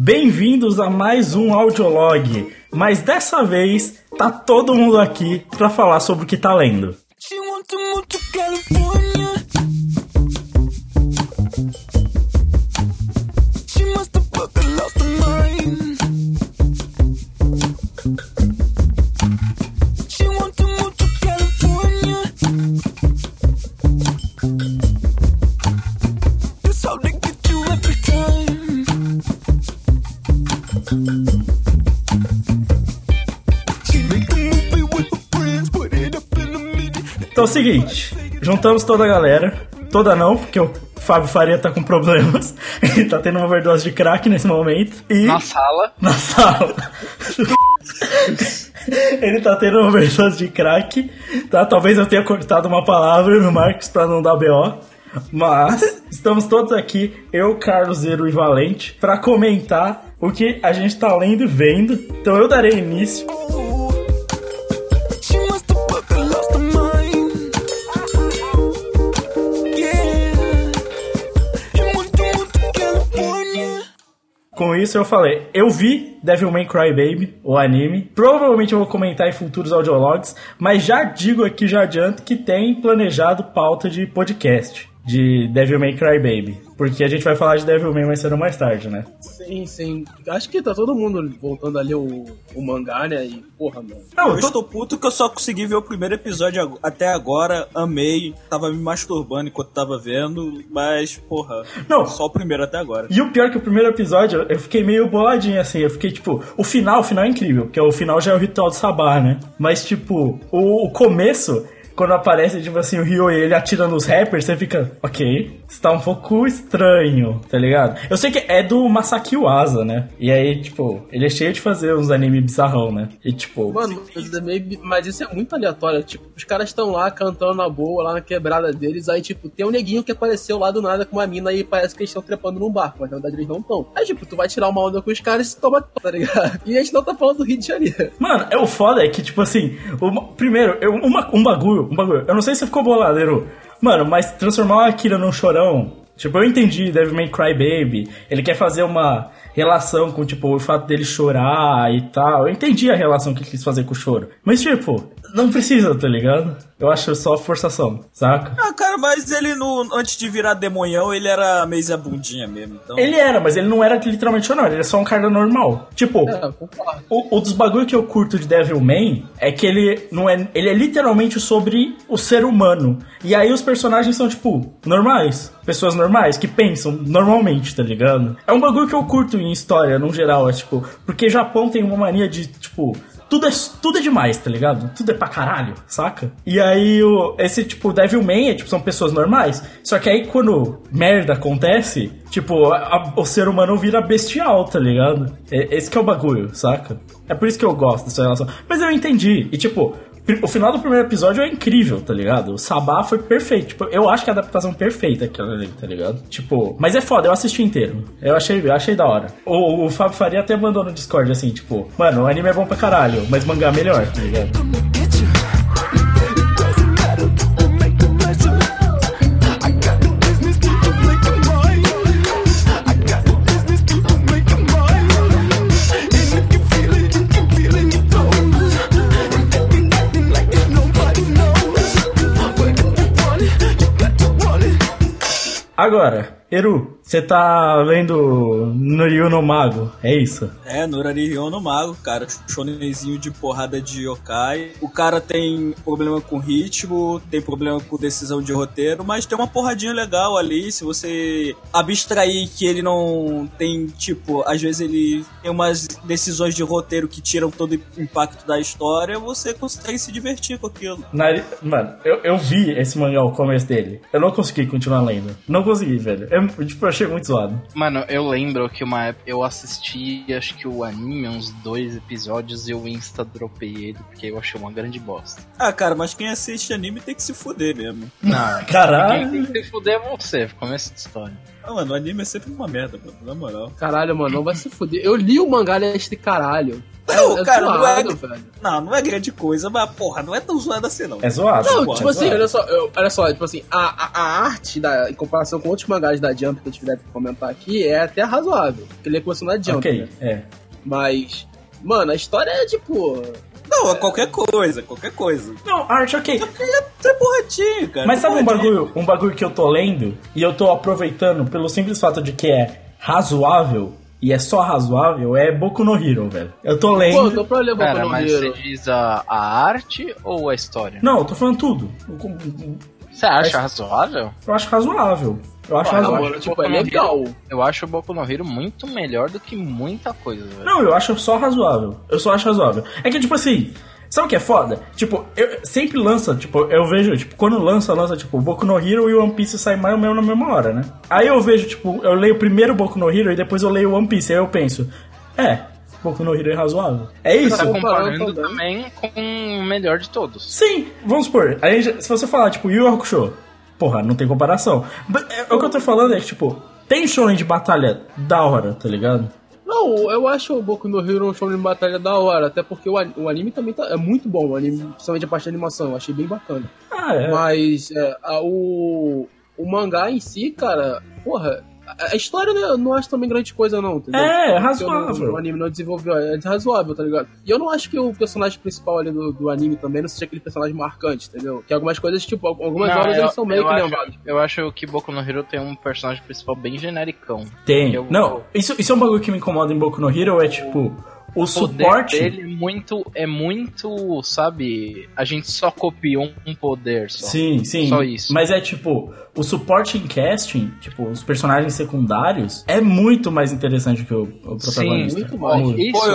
Bem-vindos a mais um audiolog, mas dessa vez tá todo mundo aqui pra falar sobre o que tá lendo. Então é o seguinte, juntamos toda a galera, toda não, porque o Fábio Faria tá com problemas, ele tá tendo uma overdose de crack nesse momento, e... Na sala. Ele tá tendo uma overdose de crack, tá? Talvez eu tenha cortado uma palavra no Marcos pra não dar BO, mas estamos todos aqui, eu, Carlos, Zero e Valente, pra comentar o que a gente tá lendo e vendo, então eu darei início. Com isso eu falei, eu vi Devilman Crybaby, o anime, provavelmente eu vou comentar em futuros audiologs, mas já digo aqui, já adianto que tem planejado pauta de podcast de Devilman Crybaby, porque a gente vai falar de Devilman mais cedo ou mais tarde, né? Sim. Acho que tá todo mundo voltando a ler o mangá, né? E, porra, mano. Eu estou puto que eu só consegui ver o primeiro episódio até agora, amei, tava me masturbando enquanto tava vendo, mas, porra, não, só o primeiro até agora. E o pior é que o primeiro episódio, eu fiquei meio boladinho, assim, eu fiquei, tipo, o final é incrível, porque o final já é o ritual do Sabá, né? Mas, tipo, o começo... Quando aparece, tipo assim, o Ryo e ele atira nos rappers, você fica, ok, isso tá um pouco estranho, tá ligado? Eu sei que é do Masaki Uasa, né? E aí, tipo, ele é cheio de fazer uns anime bizarrão, né? E tipo... Mano, mas isso é muito aleatório, tipo, os caras estão lá cantando na boa, lá na quebrada deles, aí, tipo, tem um neguinho que apareceu lá do nada com uma mina e parece que eles estão trepando num barco, mas na verdade eles não estão. Aí, tipo, tu vai tirar uma onda com os caras e toma, tá ligado? E a gente não tá falando do Rio de Janeiro. Mano, o foda é que, tipo assim, primeiro, um bagulho, eu não sei se você ficou bolado, Eru. Mano, mas transformar o Akira num chorão, tipo, eu entendi, Devilman Crybaby, ele quer fazer uma relação com, tipo, o fato dele chorar e tal, eu entendi a relação que ele quis fazer com o choro, mas, tipo, não precisa, tá ligado? Eu acho só forçação, saca? Ah, cara, mas ele, antes de virar demonhão, ele era meio bundinha mesmo, então... Ele era, mas ele não era literalmente chorão, ele era só um cara normal. Tipo, o dos bagulho que eu curto de Devilman é que ele não é... Ele é literalmente sobre o ser humano. E aí os personagens são, tipo, normais. Pessoas normais, que pensam normalmente, tá ligado? É um bagulho que eu curto em história, no geral, é tipo... Porque Japão tem uma mania de, tipo... Tudo é demais, tá ligado? Tudo é pra caralho, saca? E aí, esse, tipo, Devilman é, tipo, são pessoas normais. Só que aí, quando merda acontece, tipo, o ser humano vira bestial, tá ligado? Esse que é o bagulho, saca? É por isso que eu gosto dessa relação. Mas eu entendi. E, tipo... O final do primeiro episódio é incrível, tá ligado? O Sabá foi perfeito. Tipo, eu acho que a adaptação perfeita aquela ali, tá ligado? Tipo, mas é foda, eu assisti inteiro. Eu achei da hora. O Fábio Faria até mandou no Discord, assim, tipo... Mano, o anime é bom pra caralho, mas mangá é melhor, tá ligado? Agora, Eru, você tá lendo Norio no Mago, é isso? É, Norio no Mago, cara, shonenzinho de porrada de yokai. O cara tem problema com ritmo, tem problema com decisão de roteiro, mas tem uma porradinha legal ali, se você abstrair que ele não tem, tipo, às vezes ele tem umas decisões de roteiro que tiram todo o impacto da história, você consegue se divertir com aquilo. Mano, eu vi esse mangá, o começo dele, eu não consegui continuar lendo, não consegui, velho. Eu achei muito zoado. Mano, eu lembro que uma época eu assisti, acho que o anime, uns 2 episódios, e eu insta-dropei ele, porque eu achei uma grande bosta. Ah, cara, mas quem assiste anime tem que se fuder mesmo. Não, caralho. Quem tem que se fuder é você, começa a história. Ah, mano, o anime é sempre uma merda, mano, na moral. Caralho, mano, não vai se fuder. Eu li o mangá deste caralho. Não, cara, não é grande coisa, mas, porra, não é tão zoado assim, não. É zoado. Não, porra, tipo assim, olha só, tipo assim, a arte, em comparação com outros mangás da Jump que a gente deve comentar aqui, é até razoável. Porque ele é começou na Jump, ok, né? é. Mas, mano, a história é tipo... Não, é qualquer coisa. Não, arte, ok. Só que ele é porradinho, cara. Mas sabe um bagulho que eu tô lendo e eu tô aproveitando pelo simples fato de que é razoável e é só razoável, é Boku no Hero, velho. Eu tô lendo... Pô, eu tô pra ler Boku no mas Hero. você diz a arte ou a história? Não, eu tô falando tudo. Você acha razoável? Eu acho razoável. Eu acho razoável. Tipo, é legal. Eu acho o Boku no Hero muito melhor do que muita coisa, velho. Não, eu acho só razoável. Eu só acho razoável. É que, tipo assim... Sabe o que é foda? Tipo, eu sempre lança, tipo, eu vejo, tipo, quando lança, tipo, Boku no Hero e One Piece saem mais ou menos na mesma hora, né? Aí eu vejo, tipo, eu leio primeiro Boku no Hero e depois eu leio One Piece. Aí eu penso, Boku no Hero é razoável. É isso. Você tá comparando também com o melhor de todos. Sim, vamos supor, se você falar, tipo, Yu Yu Hakusho, porra, não tem comparação. O que eu tô falando é que, tipo, tem shonen de batalha da hora, tá ligado? Não, eu acho o Boku no Hero um show de batalha da hora, até porque o anime também é muito bom, o anime, principalmente a parte da animação, eu achei bem bacana. Mas o mangá em si, cara, porra, a história eu não acho também grande coisa não, entendeu? É razoável. O anime não desenvolveu, é razoável, tá ligado? E eu não acho que o personagem principal ali do anime também não seja aquele personagem marcante, entendeu? Que algumas coisas, tipo, algumas horas eles são meio que lembrados. Eu acho que Boku no Hero tem um personagem principal bem genericão. Tem. Não, isso é um bagulho que me incomoda em Boku no Hero, é tipo... O suporte dele é muito, sabe? A gente só copiou um poder só. Sim. Só isso. Mas é tipo, o suporte em casting, tipo, os personagens secundários, é muito mais interessante que o protagonista. Sim, muito mais. Pô,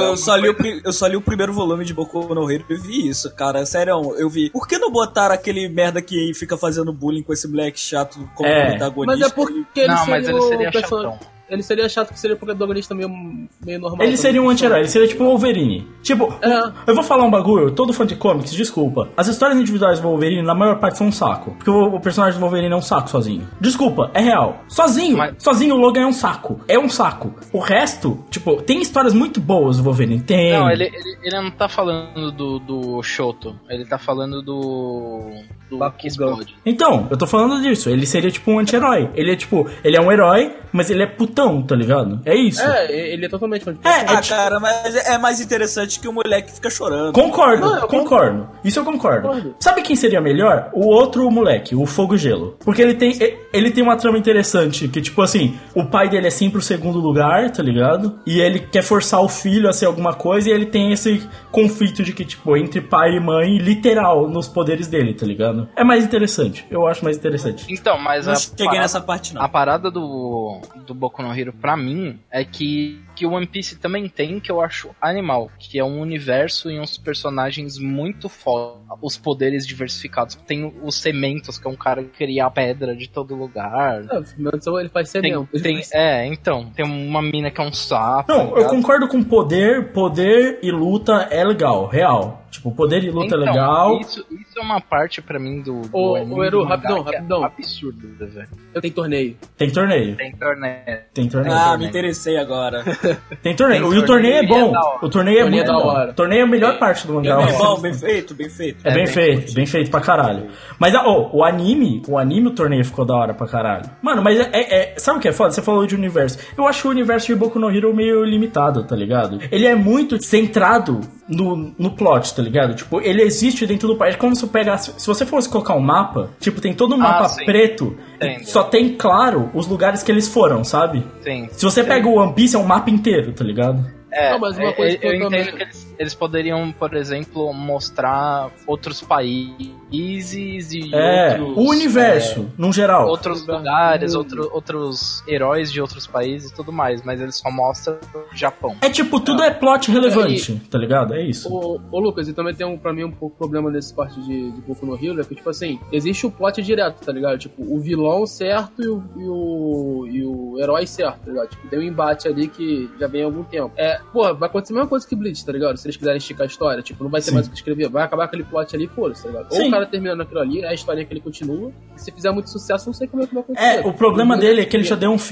eu só li o primeiro volume de Boku no Hero e vi isso, cara. Sério, eu vi. Por que não botaram aquele merda que fica fazendo bullying com esse moleque chato como protagonista? Mas é porque ele seria chatão. Ele seria chato que seria porque o protagonista meio normal. Ele seria um anti-herói, ele seria tipo o Wolverine. Tipo, eu vou falar um bagulho, todo fã de comics, desculpa. As histórias individuais do Wolverine, na maior parte, são um saco. Porque o personagem do Wolverine é um saco sozinho. Desculpa, é real. Sozinho o Logan é um saco. É um saco. O resto, tipo, tem histórias muito boas do Wolverine. Tem. Não, ele não tá falando do Shoto. Ele tá falando do que explode. Então, eu tô falando disso. Ele seria tipo um anti-herói. Ele é tipo, ele é um herói, mas ele é putão, tá ligado? É isso. Ele é totalmente cara, mas é mais interessante que o moleque fica chorando. Concordo. Isso eu concordo. Sabe quem seria melhor? O outro moleque, o Fogo e Gelo. Porque ele tem uma trama interessante, que tipo assim, o pai dele é sempre o segundo lugar, tá ligado? E ele quer forçar o filho a ser alguma coisa, e ele tem esse conflito de que, tipo, entre pai e mãe, literal, nos poderes dele, tá ligado? É mais interessante. Eu acho mais interessante. Então, mas não cheguei nessa parte, não. A parada do Boku no Hero, pra mim, é que o One Piece também tem, que eu acho animal, que é um universo e uns personagens muito foda, os poderes diversificados. Tem os Cementos, que é um cara que cria pedra de todo lugar. Ele faz cemento. Então, tem uma mina que é um sapo. Não, eu concordo com poder e luta é legal, real. Tipo, poder e luta é legal. Isso é uma parte pra mim do anime. Ô, Eru, rapidão. É absurdo, velho. Eu tenho torneio. Tem torneio. Me interessei agora. Tem torneio. E o torneio é bom. O torneio é muito da hora. O torneio é a melhor parte do mangá. É bom, bem feito. É bem feito pra caralho. Mas o anime, o torneio ficou da hora pra caralho. Mano, mas sabe o que é foda? Você falou de universo. Eu acho o universo de Boku no Hero meio limitado, tá ligado? Ele é muito centrado no plot, tá ligado? Tipo, ele existe dentro do país. Como se se você fosse colocar um mapa, tipo, tem todo um mapa preto, só tem claro os lugares que eles foram, sabe? Sim. Se você pega o One Piece, é um mapa inteiro, tá ligado? Mas uma coisa eu entendo que eles poderiam, por exemplo, mostrar outros países e outros... o universo, num geral. Outros lugares, outros heróis de outros países e tudo mais, mas eles só mostram o Japão. É tipo, tudo é plot relevante, tá ligado? É isso. Ô Lucas, e também tem pra mim um pouco problema nesse parte de Boku no Hero, é que, tipo assim, existe o plot direto, tá ligado? Tipo, o vilão certo e o herói certo, tá ligado? Tipo, tem um embate ali que já vem há algum tempo. Vai acontecer a mesma coisa que Bleach, tá ligado? Se eles quiserem esticar a história, tipo, não vai ter mais o que escrever, vai acabar aquele plot ali e foda-se, tá ligado? Ou o cara terminando aquilo ali, é a historinha que ele continua, e se fizer muito sucesso, não sei como é que vai acontecer. O problema dele é que ele já deu um fim.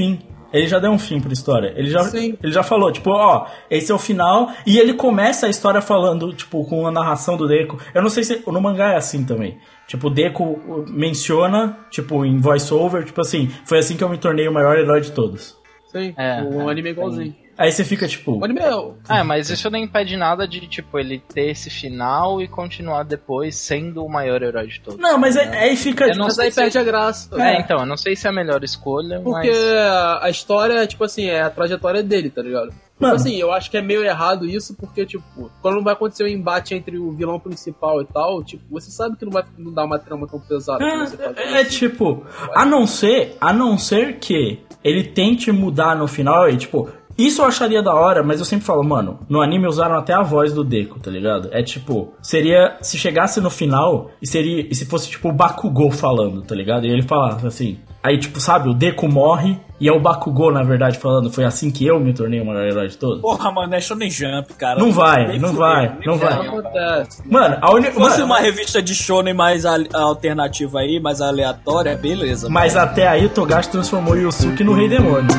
Ele já deu um fim pra história. Ele já falou, tipo, ó, esse é o final. E ele começa a história falando, tipo, com a narração do Deku. Eu não sei se no mangá é assim também. Tipo, o Deku menciona, tipo, em voice-over, tipo assim, foi assim que eu me tornei o maior herói de todos. Sim, o anime é igualzinho. Aí você fica, tipo... mas isso não impede nada de, tipo, ele ter esse final e continuar depois sendo o maior herói de todos. Não, mas aí fica... Mas aí perde a graça. Então, eu não sei se é a melhor escolha, porque a história, tipo assim, é a trajetória dele, tá ligado? Tipo assim, eu acho que é meio errado isso, porque, tipo, quando vai acontecer um embate entre o vilão principal e tal, tipo, você sabe que não vai dar uma trama tão pesada. Tipo, a não ser que ele tente mudar no final e, tipo... Isso eu acharia da hora, mas eu sempre falo, mano, no anime usaram até a voz do Deku, tá ligado? É tipo, seria, se chegasse no final, e se fosse tipo o Bakugou falando, tá ligado? E ele falasse assim, aí tipo, sabe, o Deku morre, e é o Bakugou, na verdade, falando, foi assim que eu me tornei o maior herói de todos. Porra, mano, é Shonen Jump, cara. Não vai. Mano, se fosse uma revista de Shonen mais alternativa aí, mais aleatória, beleza. Mas mano, até aí o Togashi transformou o Yusuke no Rei Demônio.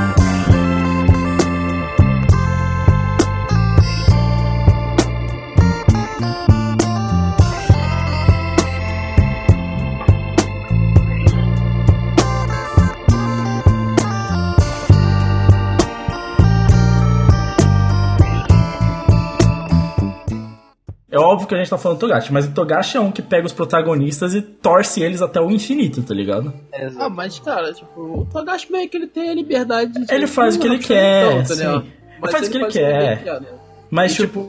É óbvio que a gente tá falando do Togashi, mas o Togashi é um que pega os protagonistas e torce eles até o infinito, tá ligado? Mas, cara, tipo, o Togashi meio que ele tem a liberdade de... Ele faz o que ele quer, sim. Ele faz o que ele quer. Mas, e, tipo...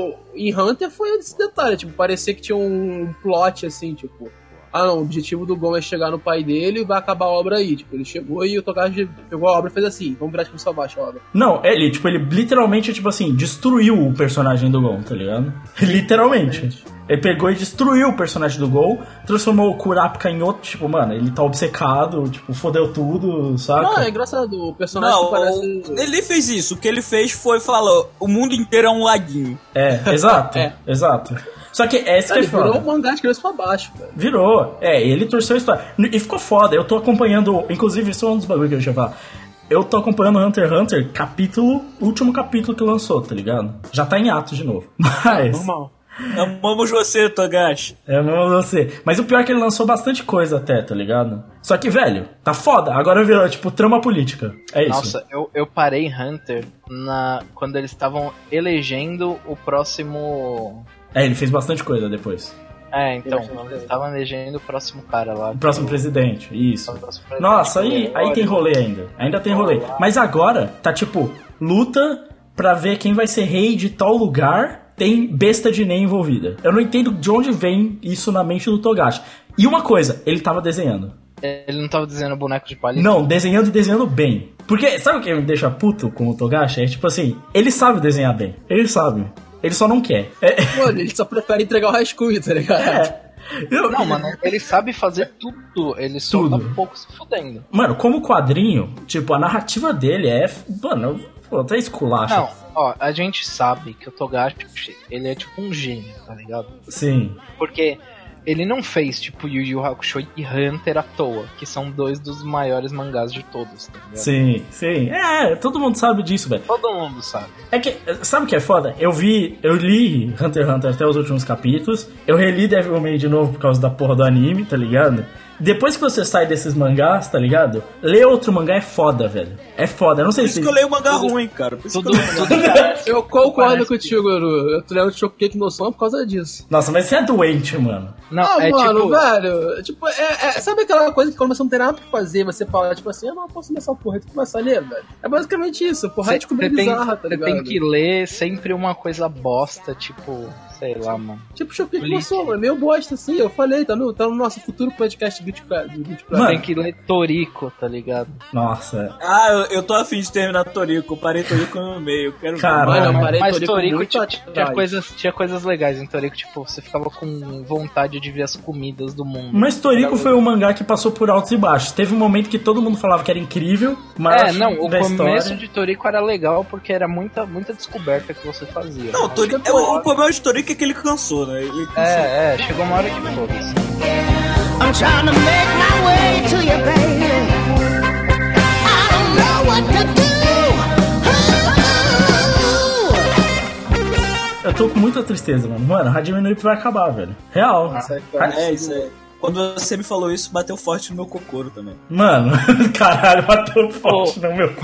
em Hunter foi esse detalhe, tipo, parecia que tinha um plot, assim, tipo... o objetivo do Gon é chegar no pai dele e vai acabar a obra aí. Tipo, ele chegou e o Togashi pegou a obra e fez assim, vamos virar de cabeça baixa a obra. Não, ele literalmente, tipo assim, destruiu o personagem do Gon, tá ligado? Literalmente. Ele pegou e destruiu o personagem do Gon, transformou o Kurapika em outro, tipo, mano, ele tá obcecado, tipo, fodeu tudo, saca? Não, é engraçado, o personagem parece... Ele fez isso, o que ele fez foi falar, o mundo inteiro é um laguinho. Exato, exato. Só que essa que é foda. Virou um mangá de cabeça pra baixo, velho. Virou. Ele torceu a história. E ficou foda. Eu tô acompanhando... Inclusive, isso é um dos bagulhos que eu ia falar. Eu tô acompanhando Hunter x Hunter, último capítulo que lançou, tá ligado? Já tá em ato de novo. Mas... normal. Amamos você, Togashi. Amamos você. Mas o pior é que ele lançou bastante coisa até, tá ligado? Só que, velho, tá foda. Agora virou, tipo, trama política. É isso. Nossa, eu parei Hunter quando eles estavam elegendo o próximo... ele fez bastante coisa depois. Então, eles estavam elegendo o próximo cara lá. O próximo presidente, isso. Nossa, aí tem rolê ainda. Ainda tem rolê. Mas agora, tá tipo, luta pra ver quem vai ser rei de tal lugar... Tem besta de Nen envolvida. Eu não entendo de onde vem isso na mente do Togashi. E uma coisa, ele tava desenhando. Ele não tava desenhando boneco de palha? Não, desenhando e desenhando bem. Porque, sabe o que me deixa puto com o Togashi? É tipo assim, ele sabe desenhar bem. Ele sabe. Ele só não quer. Mano, ele só prefere entregar o High tá ligado? Não, mano, ele sabe fazer tudo. Ele só tá um pouco se fudendo. Mano, como quadrinho, tipo, a narrativa dele é... Mano, até esculacha. Não, a gente sabe que o Togashi, ele é tipo um gênio, tá ligado? Sim. Porque ele não fez tipo Yu Yu Hakusho e Hunter à toa, que são dois dos maiores mangás de todos, tá ligado? Sim. Todo mundo sabe disso, velho. Todo mundo sabe. É que, sabe o que é foda? Eu li Hunter x Hunter até os últimos capítulos, eu reli Devilman de novo por causa da porra do anime, tá ligado? Depois que você sai desses mangás, tá ligado? Ler outro mangá é foda, velho. É foda, eu não sei se... Por isso que eu leio mangá ruim, cara. Eu concordo contigo, Eru. Eu tô lendo Shokugeki no Soma por causa disso. Nossa, mas você é doente, mano. Não, mano, velho. Tipo, sabe aquela coisa que quando você não tem nada pra fazer, você fala, tipo assim, eu não posso ler essa porra, tu começa a ler, velho. É basicamente isso, porra, é tipo bizarra, tá ligado? Você tem que ler sempre uma coisa bosta, tipo... Sei lá, mano. Tipo, Shokugeki no Soma, é meio bosta, assim. Eu falei, tá no nosso futuro podcast do Beat Mano, tem que ler Toriko, tá ligado? Nossa. Eu tô afim de terminar Toriko. Eu parei Toriko no meio. Quero ver. Mas Toriko tinha coisas legais em Toriko. Tipo, você ficava com vontade de ver as comidas do mundo. Mas Toriko foi um mangá que passou por altos e baixos. Teve um momento que todo mundo falava que era incrível, mas o começo de Toriko era legal porque era muita descoberta que você fazia. Não, o problema de Toriko é que ele cansou, né? Chegou uma hora que foda-se. I'm trying to make my way to you, baby. I don't know Eu tô com muita tristeza, mano. Mano, Hajime no Ippo vai acabar, velho. Real. Isso aí. Quando você me falou isso, bateu forte no meu cocoro também. Mano, caralho, bateu forte no meu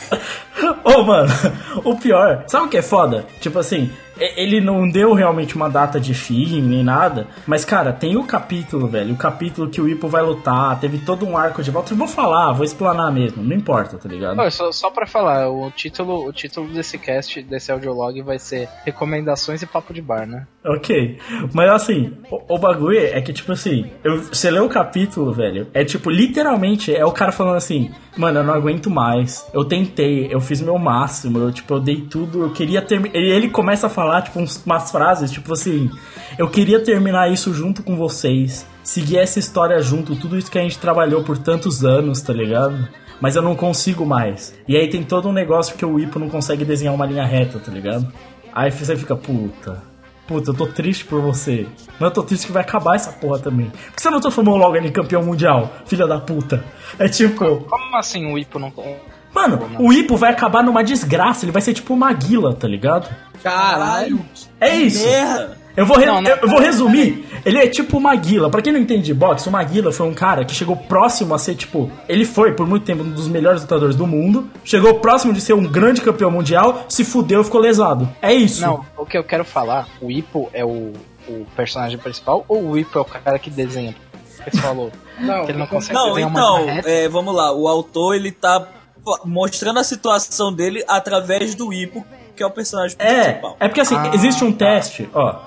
cocoro. Mano, o pior... Sabe o que é foda? Tipo assim, ele não deu realmente uma data de fim, nem nada. Mas, cara, tem o capítulo, velho. O capítulo que o Ippo vai lutar. Teve todo um arco de volta. Eu vou explanar mesmo. Não importa, tá ligado? Só pra falar, o título desse cast, desse audiolog, vai ser Recomendações e Papo de Bar, né? Ok. Mas, assim, o bagulho é que, tipo assim... Você lê o capítulo, velho, é tipo, literalmente, é o cara falando assim, mano, eu não aguento mais, eu tentei, eu fiz meu máximo, eu dei tudo, eu queria terminar... Ele começa a falar, tipo, umas frases, tipo assim, eu queria terminar isso junto com vocês, seguir essa história junto, tudo isso que a gente trabalhou por tantos anos, tá ligado? Mas eu não consigo mais. E aí tem todo um negócio que o Ippo não consegue desenhar uma linha reta, tá ligado? Aí você fica, puta, eu tô triste por você. Mas eu tô triste que vai acabar essa porra também. Por que você não transformou logo ele em campeão mundial, filha da puta? É tipo... Como assim o Ippo não... Mano, o Ippo vai acabar numa desgraça. Ele vai ser tipo o Maguila, tá ligado? Caralho. É isso. Merda. Eu vou resumir. Ele é tipo o Maguila. Pra quem não entende de boxe, o Maguila foi um cara que chegou próximo a ser, tipo... Ele foi, por muito tempo, um dos melhores lutadores do mundo. Chegou próximo de ser um grande campeão mundial. Se fudeu e ficou lesado. É isso. Não, o que eu quero falar... O Ippo é o personagem principal ou o Ippo é o cara que desenha? O que você falou? Não, que ele não consegue não, desenhar então, uma reta? vamos lá. O autor, ele tá mostrando a situação dele através do Ippo, que é o personagem principal. É porque assim, existe um teste, ó...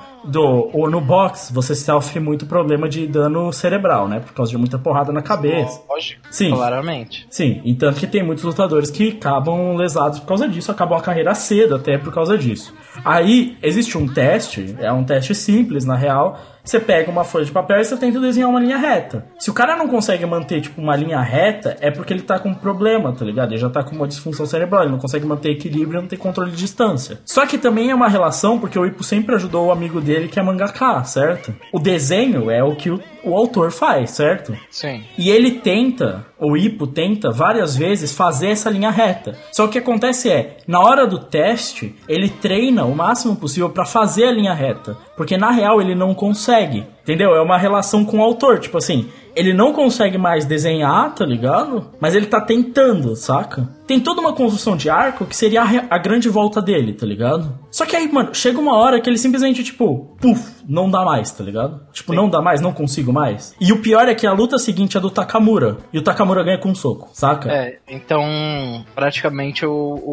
No box, você sofre muito problema de dano cerebral, né? Por causa de muita porrada na cabeça. Lógico, sim, claramente. Sim, e tanto que tem muitos lutadores que acabam lesados por causa disso, acabam a carreira cedo até por causa disso. Aí, existe um teste, é um teste simples, na real. Você pega uma folha de papel e você tenta desenhar uma linha reta. Se o cara não consegue manter, tipo, uma linha reta, é porque ele tá com um problema, tá ligado? Ele já tá com uma disfunção cerebral, ele não consegue manter equilíbrio e não tem controle de distância. Só que também é uma relação, porque o Ippo sempre ajudou o amigo dele, que é mangaka, certo? O desenho é o que o autor faz, certo? Sim. E ele tenta, o Ippo tenta várias vezes fazer essa linha reta. Só que o que acontece é, na hora do teste, ele treina o máximo possível pra fazer a linha reta. Porque na real ele não consegue, entendeu? É uma relação com o autor, tipo assim, ele não consegue mais desenhar, tá ligado? Mas ele tá tentando, saca? Tem toda uma construção de arco que seria a grande volta dele, tá ligado? Só que aí, mano, chega uma hora que ele simplesmente, tipo, não dá mais, tá ligado? Tipo, sim, não dá mais, não consigo mais. E o pior é que a luta seguinte é do Takamura. E o Takamura ganha com um soco, saca? Então, praticamente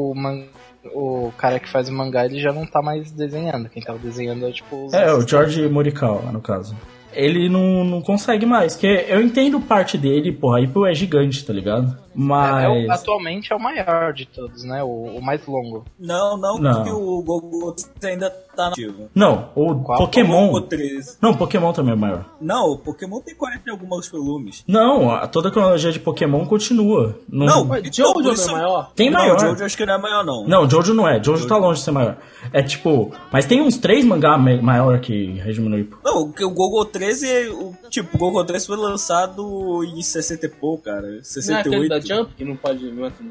o cara que faz o mangá, ele já não tá mais desenhando. Quem tava desenhando é tipo... o George Morikawa, no caso. Ele não consegue mais. Porque eu entendo parte dele, porra, Ippo é gigante, tá ligado? Mas... atualmente é o maior de todos, né? O mais longo. Não, porque o Gogo ainda tá nativo. Não, o Pokémon... O 13. Não, o Pokémon também é maior. Não, o Pokémon tem 40 e alguns volumes. Não, toda a cronologia de Pokémon continua. Não, Jojo não é maior? Tem maior. Não, Jojo acho que não é maior, não. Não, Jojo não é. Jojo tá longe de ser maior. É tipo... Mas tem uns 3 mangá maior que Hajime no Ippo. Não, o Gogo 13... o Gogo 13 foi lançado em 60 e pouco, cara. 68. Não é aquele da Jump que não pode...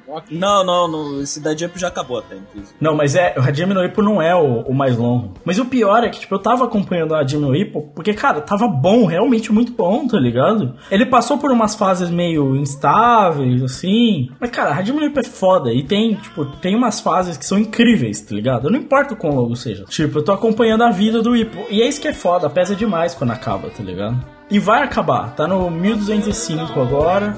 Não, esse da Jump já acabou até, inclusive. Não, mas o Hajime no Ippo não é o mais longo. Mas o pior é que, tipo, eu tava acompanhando o Hajime no Ippo porque, cara, tava bom, realmente muito bom, tá ligado? Ele passou por umas fases meio instáveis, assim. Mas, cara, Hajime no Ippo é foda. E tem umas fases que são incríveis, tá ligado? Não importa o quão longo seja. Tipo, eu tô acompanhando a vida do Ippo. E é isso que é foda, pesa demais quando acaba, tá ligado? E vai acabar, tá no 1205 agora.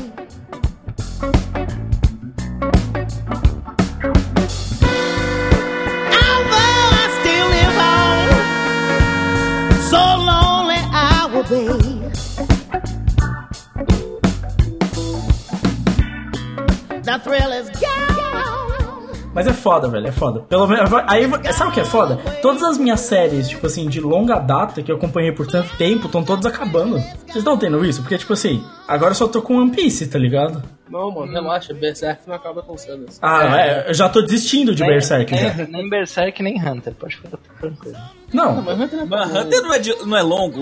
Mas é foda, velho, é foda. Pelo menos, aí, sabe o que é foda? Todas as minhas séries, tipo assim, de longa data que eu acompanhei por tanto tempo, estão todas acabando. Vocês estão tendo isso? Porque, tipo assim, Agora eu só tô com One Piece, tá ligado? Não, mano, relaxa, Berserk não acaba tão cedo assim. Eu já tô desistindo de Berserk já. Nem Berserk, nem Hunter, pode ficar tranquilo. Não, mas Hunter não é longo.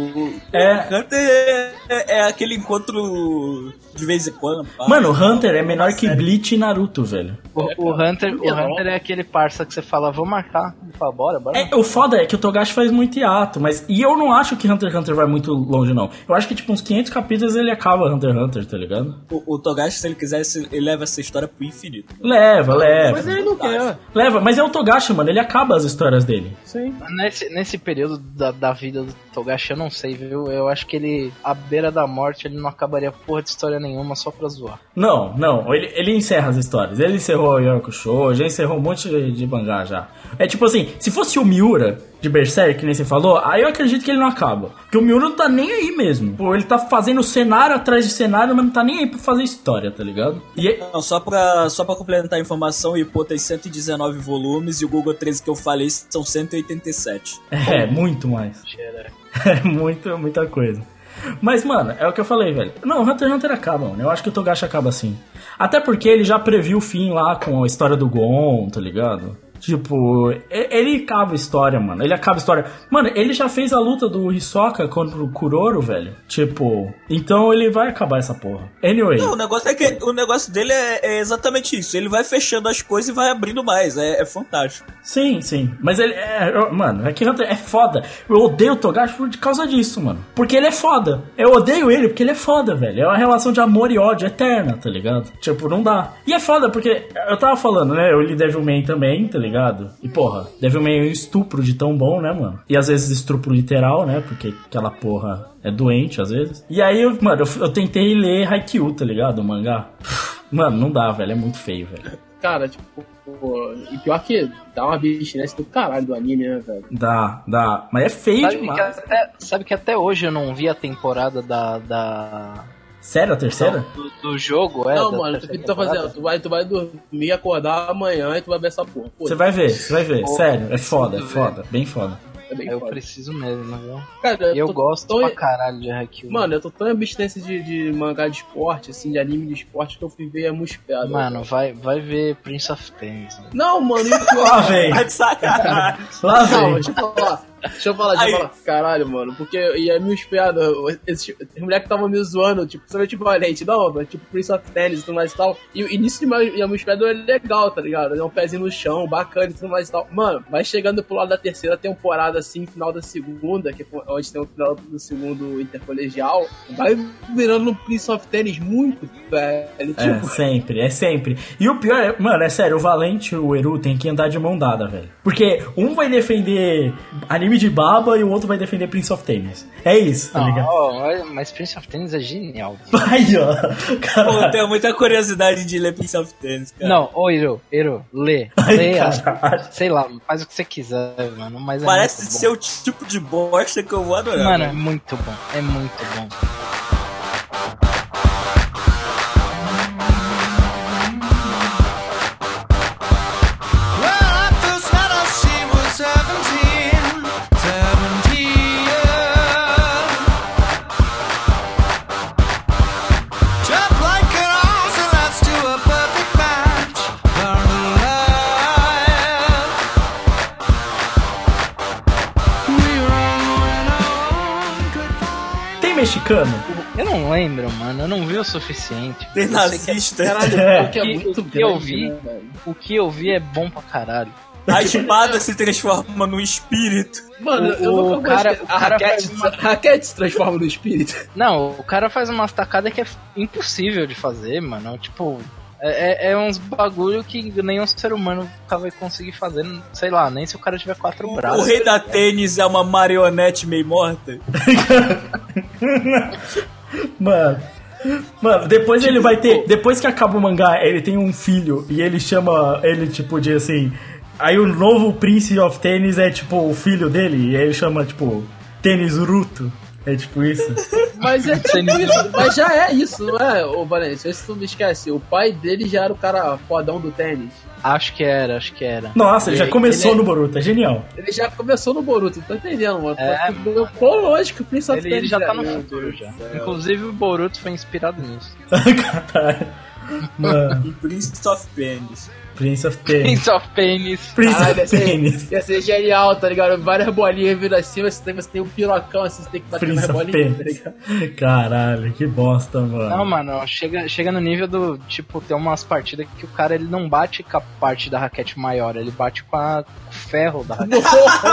Hunter é aquele encontro de vez em quando. Mano, o Hunter é menor que Bleach e Naruto, velho. O Hunter é aquele parça que você fala, vou marcar. Ele fala, bora. O foda é que o Togashi faz muito hiato, e eu não acho que Hunter x Hunter vai muito longe, não. Eu acho que, tipo, uns 500 capítulos ele acaba Hunter x Hunter, tá ligado? O Togashi, se ele quiser, ele leva essa história pro infinito. Leva. Mas ele não quer. Leva, mas é o Togashi, mano, ele acaba as histórias dele. Sim. Nesse período da vida do Togashi, eu não sei, viu? Eu acho que ele, à beira da morte, ele não acabaria porra de história nenhuma só pra zoar. Não, ele encerra as histórias. Ele encerrou o Yakusho, já encerrou um monte de mangá já. É tipo assim, se fosse o Miura de Berserk, que nem você falou, aí eu acredito que ele não acaba. Porque o Miura não tá nem aí mesmo. Pô, ele tá fazendo cenário atrás de cenário, mas não tá nem aí pra fazer história, tá ligado? Não, só pra complementar a informação, o Ippo tem 119 volumes e o Google 13 que eu falei são 187. Muito mais. Muita coisa. Mas, mano, é o que eu falei, velho. Não, o Hunter x Hunter acaba, mano. Eu acho que o Togashi acaba assim. Até porque ele já previu o fim lá com a história do Gon, tá ligado? Tipo, ele acaba a história, mano. Ele acaba a história. Mano, ele já fez a luta do Hisoka contra o Kuroro, velho. Tipo, então ele vai acabar essa porra. Anyway. Não, o negócio é que o negócio dele é exatamente isso. Ele vai fechando as coisas e vai abrindo mais. É fantástico. Sim. Mas ele mano, é que Hunter é foda. Eu odeio o Togashi por causa disso, mano. Porque ele é foda. Eu odeio ele porque ele é foda, velho. É uma relação de amor e ódio eterna, tá ligado? Tipo, não dá. E é foda porque eu tava falando, né? Eu li Devilman também, tá ligado? E porra, Devilman é um estupro de tão bom, né, mano? E às vezes estupro literal, né? Porque aquela porra é doente às vezes. E aí, eu tentei ler Haikyuu, tá ligado? O mangá. Mano, não dá, velho. É muito feio, velho. Cara, tipo, e pior que dá uma abstinência do caralho do anime, né, velho? Dá. Mas é feio demais. Sabe que até hoje eu não vi a temporada da... Sério, a terceira? Do jogo, Não, mano, o que tu tá fazendo? Tu vai dormir, acordar amanhã e tu vai ver essa porra. Você vai ver. Sério, é foda, bem foda. Eu preciso mesmo, viu? Cara, eu gosto pra caralho de Haikyuu. Mano, eu tô tão em abstinência de mangá de esporte, assim, de anime de esporte, que eu fui ver a Muspeda. Mano, vai ver Prince of Tennis. Não, mano, e o pior... Lá vem. Tá de sacanagem. Lá vem. Não, deixa eu falar. Caralho, mano, porque ia me espiado, os moleques estavam me zoando, tipo, somente valente, não, tipo, Prince of Tennis e tudo mais e tal. E o início de me espiado é legal, tá ligado? É um pezinho no chão, bacana e tudo mais e tal. Mano, vai chegando pro lado da terceira temporada, assim, final da segunda, que é onde tem o final do segundo intercolegial, vai virando um Prince of Tennis muito velho. Tipo... É sempre. E o pior é, mano, é sério, o Valente e o Eru tem que andar de mão dada, velho. Porque um vai defender anime de baba e o outro vai defender Prince of Tennis. É isso, tá ligado? Mas Prince of Tennis é genial. Aí, ó. Pô, eu tenho muita curiosidade de ler Prince of Tennis, cara. Não, Eru, lê. Lê, sei lá, faz o que você quiser, mano. Mas parece ser o tipo de bosta que eu vou adorar. Mano, é muito bom. Mexicano? Eu não lembro, mano. Eu não vi o suficiente. Tem nazista. O que eu vi é bom pra caralho. A espada se transforma no espírito. Mano, o cara raquete se transforma no espírito. Não, o cara faz umas tacadas que é impossível de fazer, mano. Tipo... É uns bagulho que nenhum ser humano vai conseguir fazer, sei lá, nem se o cara tiver 4 braços. O rei da tênis é uma marionete meio morta? Mano, depois ele vai ter... Depois que acaba o mangá, ele tem um filho e ele chama ele, tipo, de assim... Aí o novo Prince of Tennis é, tipo, o filho dele e ele chama, tipo, Tênis Uruto. É tipo isso? Mas é tipo isso, mas já é isso, não é, ô Valência? Isso tu não esquece. O pai dele já era o cara fodão do tênis. Acho que era. Nossa, ele já começou no Boruto, é genial. Ele já começou no Boruto, não tô entendendo, mano. Pô, lógico, o Prince of Tennis. Ele já tá no futuro já. Inclusive o Boruto foi inspirado nisso. Caralho. Mano. Prince of Penis. Prince of Penis. Prince of Penis. Prince of Penis. Ia ser genial, tá ligado? Várias bolinhas vindo assim, você tem um pirocão assim, você tem que bater Prince mais bolinhas, tá ligado? Caralho, que bosta, mano. Não, mano, chega no nível do, tipo, tem umas partidas que o cara, ele não bate com a parte da raquete maior, ele bate com o ferro da raquete.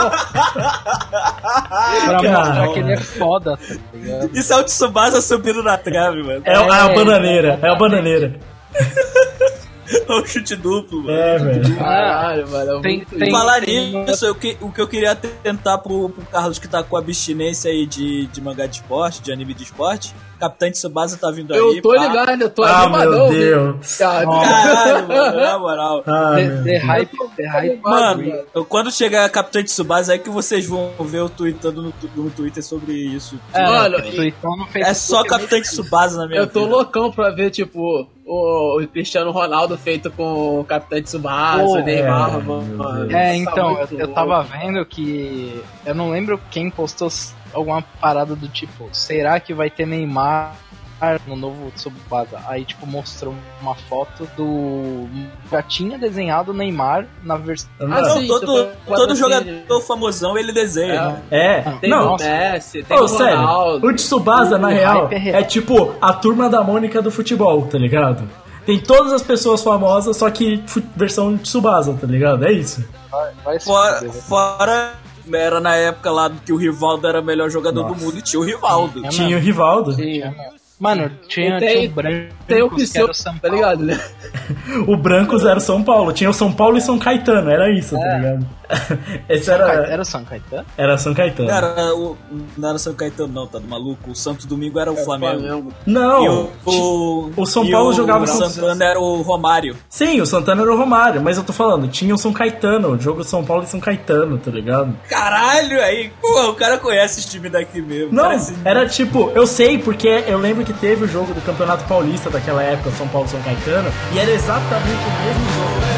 Pra mostrar que ele é foda, tá ligado? Isso é o Tsubasa subindo na trave, mano. É a bananeira, é a bananeira. É um chute duplo, mano. É, velho. Caralho, mano. Falar nisso, o que eu queria tentar pro Carlos que tá com abstinência aí de mangá de esporte, de anime de esporte. Capitão Tsubasa tá vindo aí. Eu tô ligado, eu tô animadão. Meu Deus. Caralho, mano, na moral. The hype. Mano, quando chegar Capitão Tsubasa, é que vocês vão ver eu tweetando no Twitter sobre isso. Mano, é só Capitão Tsubasa na minha vida. Eu tô loucão pra ver, tipo, o Cristiano Ronaldo feito com o Capitão Tsubasa, o Neymar, mano. Então, eu tava vendo que... Eu não lembro quem postou alguma parada do tipo, será que vai ter Neymar no novo Tsubasa? Aí, tipo, mostrou uma foto do... Já tinha desenhado o Neymar na versão... Sim, todo jogador famosão, ele desenha. Tem o Messi, tem o Ronaldo. Sério, o Tsubasa, na real, é tipo a Turma da Mônica do futebol, tá ligado? Tem todas as pessoas famosas, só que versão Tsubasa, tá ligado? É isso. Fora... Era na época lá que o Rivaldo era o melhor jogador do mundo e tinha o Rivaldo. Tinha o Rivaldo. Mano, tinha o Branco. Tem o Pisseu, tá ligado, né? O Brancos era o São Paulo. Tinha o São Paulo e São Caetano, era isso, tá ligado? Esse era o São Caetano? Era São Caetano. Não era São Caetano, não, tá do maluco. O Santo Domingo era o Flamengo. Não, o São Paulo jogava com o Santana era o Romário. Sim, o Santana era o Romário, mas eu tô falando, tinha o São Caetano, o jogo São Paulo e São Caetano, tá ligado? Caralho, aí, pô, o cara conhece esse time daqui mesmo. Não, era tipo, eu sei porque eu lembro que teve o jogo do Campeonato Paulista daquela época, São Paulo e São Caetano, e era exatamente o mesmo jogo.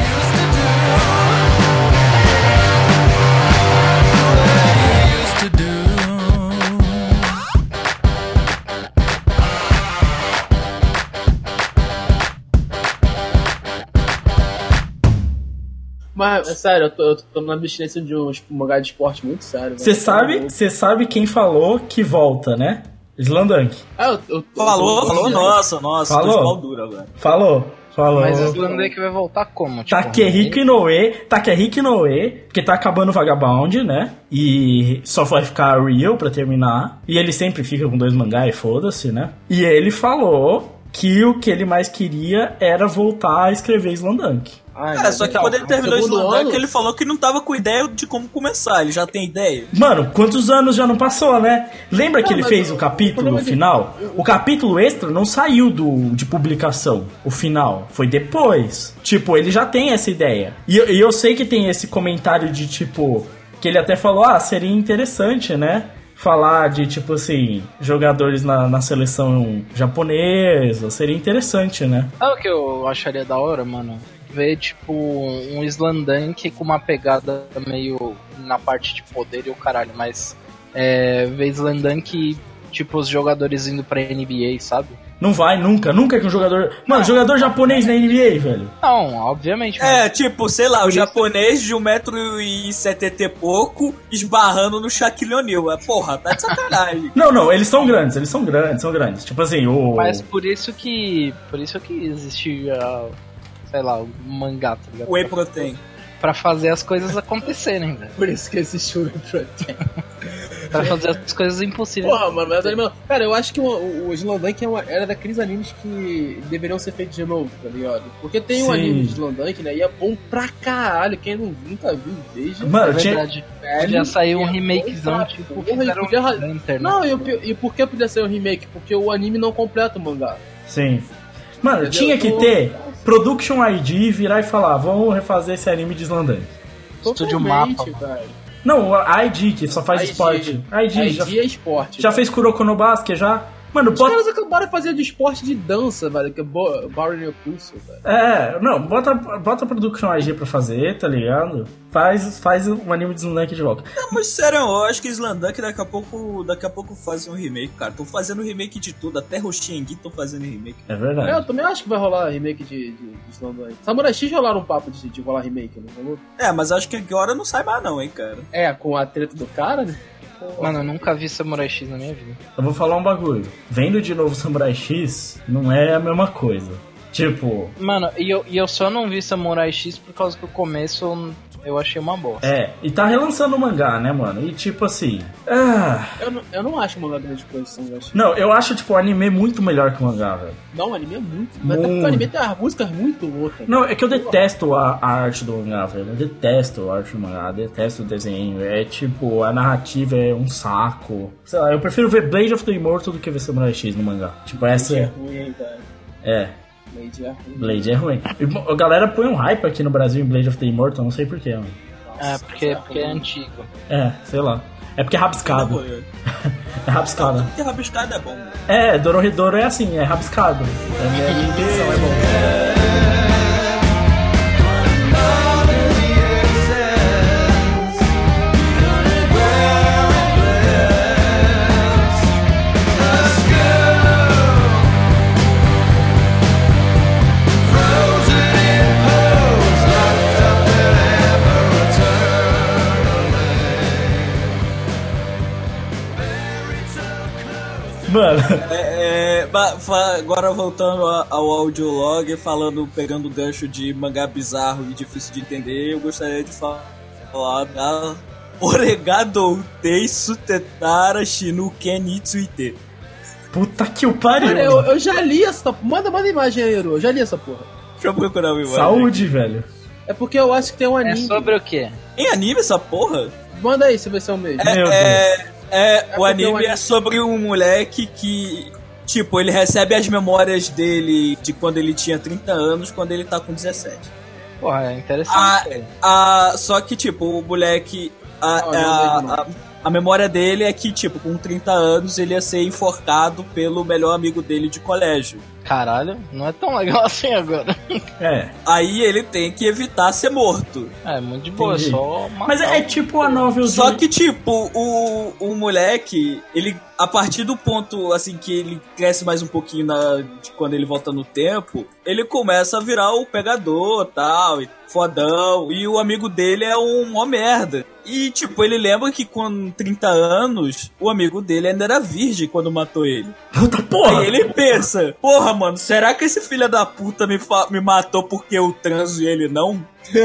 Mas, sério, eu tô numa abstinência de um mangá de esporte muito sério. Você sabe quem falou que volta, né? Slandunk. Falou, nossa, falou. Dura agora. Falou. Mas o Slandunk vai voltar como? Tipo, Takehiko Inoue, porque tá acabando o Vagabond, né? E só vai ficar Real pra terminar. E ele sempre fica com 2 mangá e foda-se, né? E ele falou que o que ele mais queria era voltar a escrever Slandunk. Cara, só que quando ele terminou o Slandunk, ele falou que não tava com ideia de como começar. Ele já tem ideia. Mano, quantos anos já não passou, né? Lembra que ele fez o capítulo final? O capítulo extra não saiu de publicação. O final foi depois. Tipo, ele já tem essa ideia. E eu sei que tem esse comentário de tipo... Que ele até falou, seria interessante, né? Falar de, tipo assim, jogadores na seleção japonesa. Seria interessante, né? Sabe o que eu acharia da hora, mano? Ver, tipo, um Slandunk com uma pegada meio na parte de poder e o caralho, mas ver Slandunk, tipo, os jogadores indo pra NBA, sabe? Não vai, nunca que um jogador... Mano, jogador japonês na NBA, velho. Não, obviamente. Mas... tipo, sei lá, o japonês de 1,70m e pouco esbarrando no Shaquille O'Neal. Porra, tá de sacanagem. Não, eles são grandes. Tipo assim, Mas por isso que existe... sei lá, o mangá, tá ligado? Whey Protein. Pra fazer as coisas acontecerem, velho. Por isso que existe o Whey Protein. Pra fazer as coisas impossíveis. Porra, mano, mas anime... Cara, eu acho que o Slandunk era daqueles animes que deveriam ser feitos de novo, tá ligado? Porque tem um anime de Slandunk, né? E é bom pra caralho. Quem nunca viu, veja. Mano, verdade. Podia sair um remakezão, tipo, fizeram um Hunter, não, e por que podia ser um remake? Porque o anime não completa o mangá. Sim. Mano, tinha que ter Production ID virar e falar, vamos refazer esse anime de Slandunk. Estúdio Mapa, velho. Não, o ID, que só faz esporte. ID é esporte. Já fez Kuroko no Basket, já? Mano, os caras acabaram de fazer de esporte de dança, velho, que é Barry Pulso, velho. Não, bota a Production IG pra fazer, tá ligado? Faz um anime de Slamdunk de volta. Não, mas sério, eu acho que Slamdunk daqui a pouco faz um remake, cara. Tô fazendo remake de tudo, até Hoshiengi tô fazendo remake. É verdade. Eu também acho que vai rolar remake de Slamdunk. Samurai X rolaram um papo de rolar remake, não rolou? Mas acho que agora não sai mais não, hein, cara. Com a treta do cara, né? Mano, eu nunca vi Samurai X na minha vida. Eu vou falar um bagulho. Vendo de novo Samurai X, não é a mesma coisa. Tipo... Mano, e eu só não vi Samurai X por causa que o começo eu achei uma bosta. E tá relançando o mangá, né, mano? E tipo assim... Eu não acho o mangá grande coisa, Samurai X. Não, eu acho, tipo, o anime muito melhor que o mangá, velho. Não, o anime é muito. Mas até porque o anime tem as músicas muito loucas. Não, é que eu detesto a arte do mangá, velho. Eu detesto a arte do mangá, eu detesto o desenho. É tipo, a narrativa é um saco. Sei lá, eu prefiro ver Blade of the Immortal do que ver Samurai X no mangá. Tipo, essa é ruim, cara. Blade é ruim. A galera põe um hype aqui no Brasil em Blade of the Immortal, não sei porquê, mano. Porque é antigo. Sei lá. É porque é rabiscado. É rabiscado. Porque rabiscado é bom. Dorohedoro é assim, é rabiscado. A minha intenção é bom. Mano. Agora voltando ao audiolog, pegando o gancho de mangá bizarro e difícil de entender, eu gostaria de falar da Oregado Tei Sutetara Shinu Kenitsuite. Puta que o pariu. Cara, eu já li essa. Manda imagem aí, Eru. Eu já li essa porra. Deixa eu procurar uma imagem. Saúde, velho. É porque eu acho que tem um anime. É sobre o quê? Em anime essa porra? Manda aí, se vai ser o mesmo. O anime é sobre um moleque que, tipo, ele recebe as memórias dele de quando ele tinha 30 anos, quando ele tá com 17. Porra, é interessante. Só que, tipo, o moleque... A memória dele é que, tipo, com 30 anos ele ia ser enforcado pelo melhor amigo dele de colégio. Caralho, não é tão legal assim agora. Aí ele tem que evitar ser morto. Muito de boa, só matar. Mas é tipo a novel. Só que, tipo, o moleque, ele, a partir do ponto, assim, que ele cresce mais um pouquinho de quando ele volta no tempo, ele começa a virar o pegador, tal, fodão, e o amigo dele é um ó merda. E, tipo, ele lembra que com 30 anos, o amigo dele ainda era virgem quando matou ele. Puta porra! Aí ele pensa, porra, mano, será que esse filho da puta me matou porque eu transo e ele não?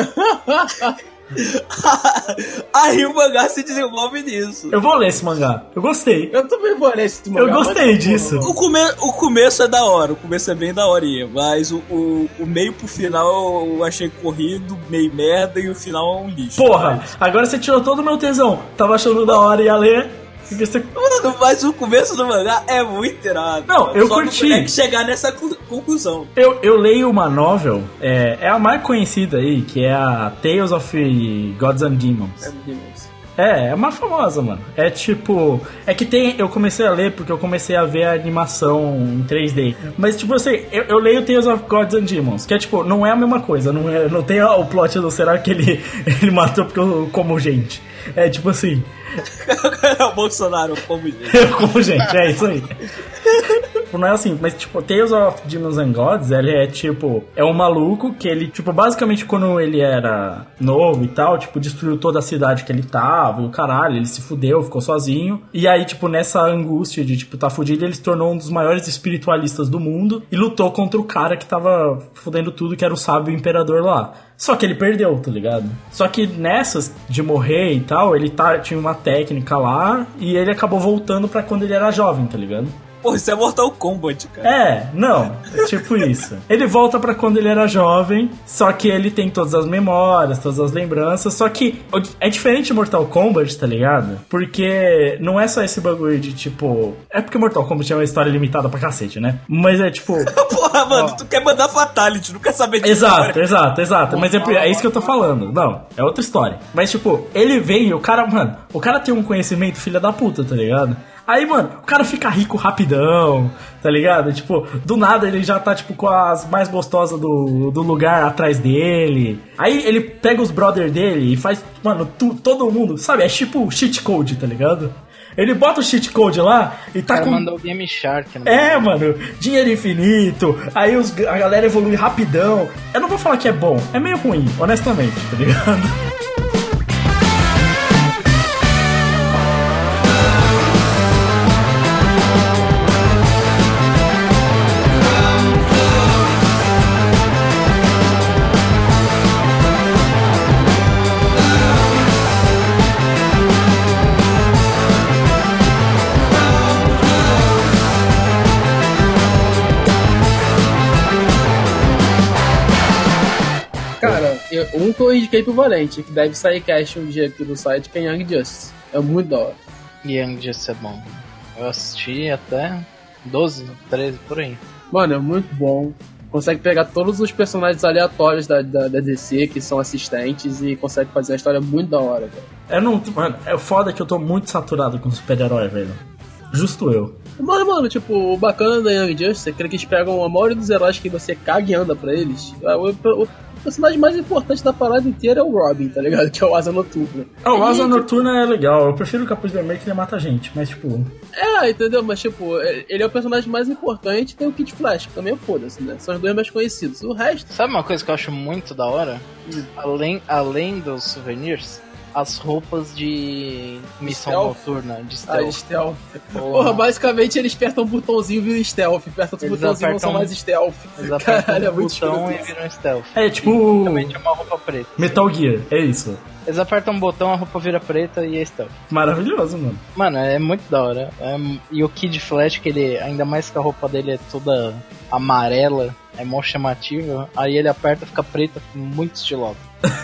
Aí o mangá se desenvolve nisso. Eu vou ler esse mangá. Eu gostei. Eu também vou ler esse mangá. Eu gostei disso. O começo é da hora. O começo é bem daorinha. Mas o meio pro final eu achei corrido, meio merda. E o final é um lixo. Porra, agora você tirou todo o meu tesão. Tava achando da hora e ia ler. Mano, mas o começo do mangá é muito irado. Não, eu curti. Tem que chegar nessa conclusão. Eu leio uma novel, é a mais conhecida aí, que é a Tales of Gods and Demons. É uma famosa, mano. É tipo... É que eu comecei a ler porque eu comecei a ver a animação em 3D. Mas tipo assim, eu leio Tales of Gods and Demons, que é tipo, não é a mesma coisa. Não tem o plot do será que ele matou porque eu como gente. É tipo assim... O Bolsonaro como gente. Como gente, é isso aí. Não é assim, mas tipo, Tales of Demons and Gods, ele é tipo, é um maluco que ele, tipo, basicamente quando ele era novo e tal, tipo, destruiu toda a cidade que ele tava e o caralho, ele se fudeu, ficou sozinho. E aí, tipo, nessa angústia de, tipo, tá fudido, ele se tornou um dos maiores espiritualistas do mundo e lutou contra o cara que tava fudendo tudo, que era o sábio imperador lá. Só que ele perdeu, tá ligado? Só que nessas de morrer e tal, ele tinha uma técnica lá e ele acabou voltando pra quando ele era jovem, tá ligado? Pô, isso é Mortal Kombat, cara. É tipo isso. Ele volta pra quando ele era jovem, só que ele tem todas as memórias, todas as lembranças, só que é diferente de Mortal Kombat, tá ligado? Porque não é só esse bagulho de, tipo... É porque Mortal Kombat é uma história limitada pra cacete, né? Mas é, tipo... Porra, mano, tu quer mandar Fatality, não quer saber de Exato. Mas é isso que eu tô falando. Não, é outra história. Mas, tipo, ele vem e o cara, mano... O cara tem um conhecimento filha da puta, tá ligado? Aí, mano, o cara fica rico rapidão, tá ligado? Tipo, do nada ele já tá, tipo, com as mais gostosas do lugar atrás dele. Aí ele pega os brother dele e faz, mano, todo mundo, sabe? É tipo cheat code, tá ligado? Ele bota o cheat code lá e tá com... mandou o Game Shark. Mano, dinheiro infinito, aí a galera evolui rapidão. Eu não vou falar que é bom, é meio ruim, honestamente, tá ligado? Um que eu indiquei pro Valente, que deve sair cash um dia aqui do site, que é Young Justice. É muito da hora. Young Justice é bom. Eu assisti até 12, 13, por aí. Mano, é muito bom. Consegue pegar todos os personagens aleatórios da DC, que são assistentes, e consegue fazer uma história muito da hora, velho. Mano, é foda que eu tô muito saturado com super-herói, velho. Justo eu. Mano, tipo, o bacana da Young Justice é que eles pegam a maioria dos heróis que você caga e anda pra eles. O personagem mais importante da parada inteira é o Robin, tá ligado? Que é o Asa Noturna. O Asa Noturna é legal. Eu prefiro o Capuz Vermelho que ele mata gente, mas tipo... entendeu? Mas tipo, ele é o personagem mais importante, tem o Kid Flash, que também é foda-se, né? São os dois mais conhecidos. O resto... Sabe uma coisa que eu acho muito da hora? Além dos souvenirs... as roupas de missão noturna, de stealth. Stealth. Porra, basicamente eles apertam um botãozinho e viram stealth. Apertam outro botãozinho e não são mais stealth. Caralho, é muito botão e viram stealth. É tipo... Basicamente é uma roupa preta. Metal Gear, é isso. Eles apertam um botão, a roupa vira preta e é stealth. Maravilhoso, mano. Mano, é muito da hora. E o Kid Flash, que ele, ainda mais que a roupa dele é toda amarela, é mó chamativa, aí ele aperta, fica preta, muito estiloso.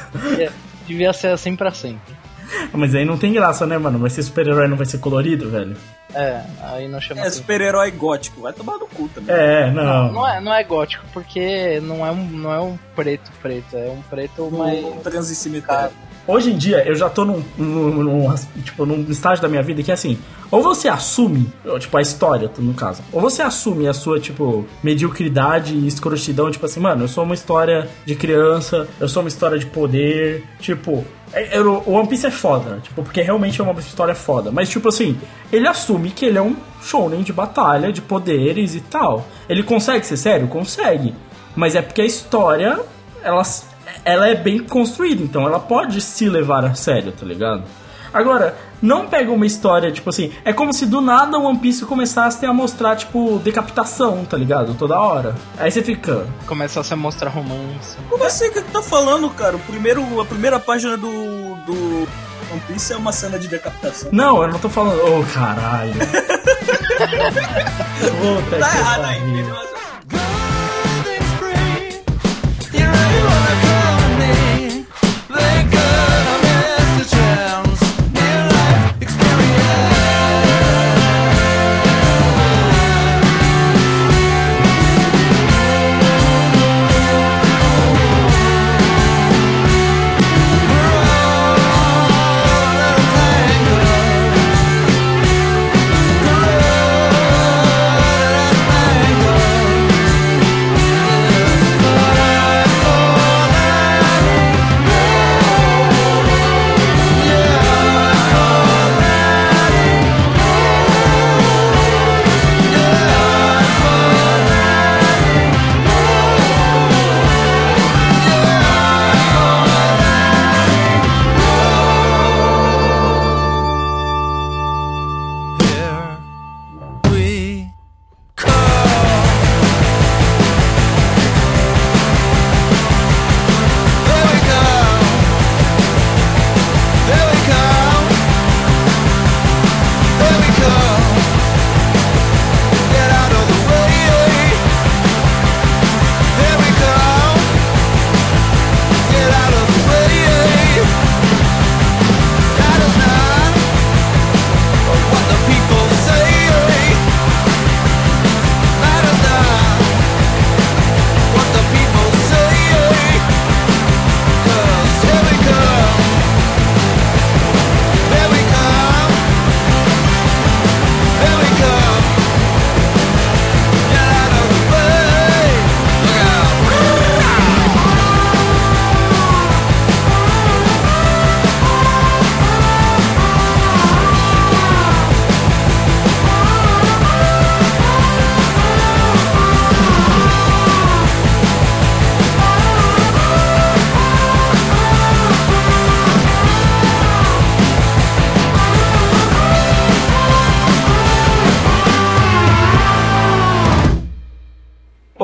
Devia ser assim pra sempre. Mas aí não tem graça, né, mano? Vai ser super-herói, não vai ser colorido, velho? Aí não chama assim. Super-herói gótico, vai tomar no cu também. Não é gótico, porque não é um preto, é um preto mais... Transcimitário. Hoje em dia, eu já tô num estágio da minha vida que é assim, ou você assume, tipo, a história, no caso, ou você assume a sua, tipo, mediocridade e escrotidão, tipo assim, mano, eu sou uma história de criança, eu sou uma história de poder, tipo... O One Piece é foda, tipo, porque realmente é uma história foda. Mas, tipo assim, ele assume que ele é um shounen de batalha, de poderes e tal. Ele consegue ser sério? Consegue. Mas é porque a história, ela é bem construída, então ela pode se levar a sério, tá ligado? Agora, não pega uma história, tipo assim, é como se do nada o One Piece começasse a mostrar, tipo, decapitação, tá ligado? Toda hora. Aí você fica... Começasse a mostrar romance. Como assim? O que tá falando, cara? A primeira página do One Piece é uma cena de decapitação. Não, eu não tô falando... Oh, caralho. Tá errado aí, entendeu?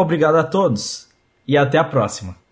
obrigado a todos e até a próxima.